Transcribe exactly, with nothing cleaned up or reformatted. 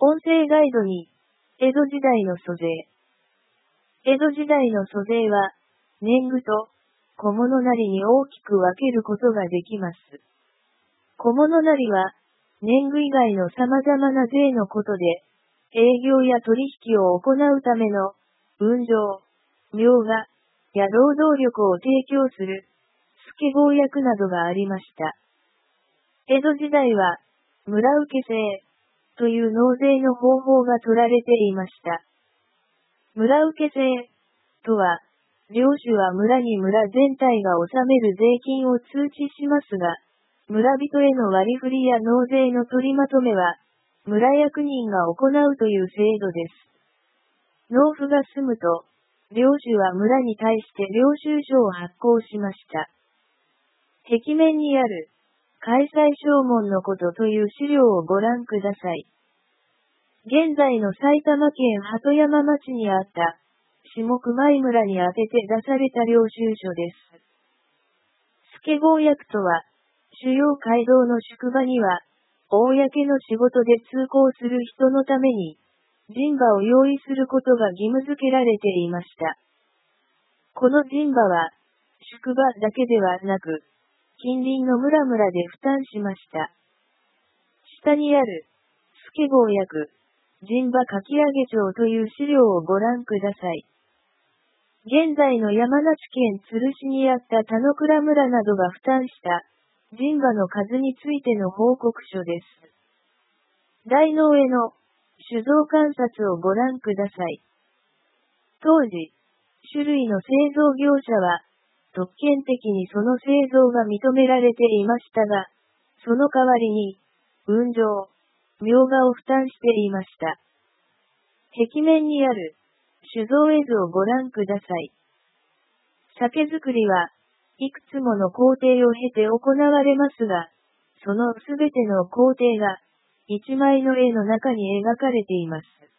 音声ガイドに、江戸時代の租税。江戸時代の租税は、年貢と小物なりに大きく分けることができます。小物なりは、年貢以外の様々な税のことで、営業や取引を行うための、運上、名画、や労働力を提供する、付合役などがありました。江戸時代は、村受制、という納税の方法が取られていました。村受制、とは、領主は村に村全体が納める税金を通知しますが、村人への割り振りや納税の取りまとめは、村役人が行うという制度です。納付が済むと、領主は村に対して領収書を発行しました。壁面にある、開催証文のことという資料をご覧ください。現在の埼玉県鳩山町にあった、下熊井村に宛てて出された領収書です。付合役とは、主要街道の宿場には、公の仕事で通行する人のために、人馬を用意することが義務付けられていました。この人馬は、宿場だけではなく、近隣の村々で負担しました。下にある、付合役、人馬かき上げ帳という資料をご覧ください。現在の山梨県都留市にあった田之倉村などが負担した人馬の数についての報告書です。台の上の酒造観察をご覧ください。当時、種類の製造業者は特権的にその製造が認められていましたが、その代わりに、運上、名画を負担していました。壁面にある酒造絵図をご覧ください。酒造りはいくつもの工程を経て行われますが、そのすべての工程が一枚の絵の中に描かれています。